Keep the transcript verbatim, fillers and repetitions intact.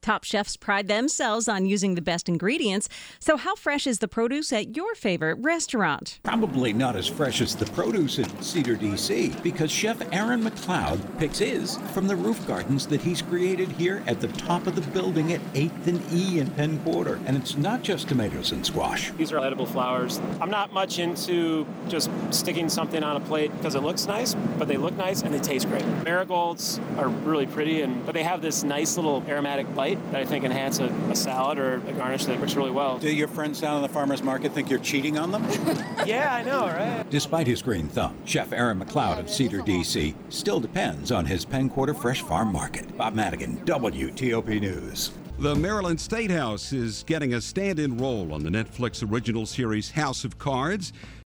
Top chefs pride themselves on using the best ingredients. So how fresh is the produce at your favorite restaurant? Probably not as fresh as the produce at Cedar D C, because Chef Aaron McLeod picks his from the roof gardens that he's created here at the top of the building at eighth and E in Penn Quarter. And it's not just tomatoes and squash. These are edible flowers. I'm not much into just sticking something on a plate because it looks nice, but they look nice and they taste great. Marigolds are really pretty, and but they have this nice little aromatic bite that I think enhance a, a salad or a garnish that works really well. Do your friends down in the farmer's market think you're cheating on them? Yeah, I know, right? Despite his green thumb, Chef Aaron McLeod of Cedar D C still depends on his Penn Quarter Fresh Farm Market. Bob Madigan, W T O P News. The Maryland State House is getting a stand-in role on the Netflix original series House of Cards.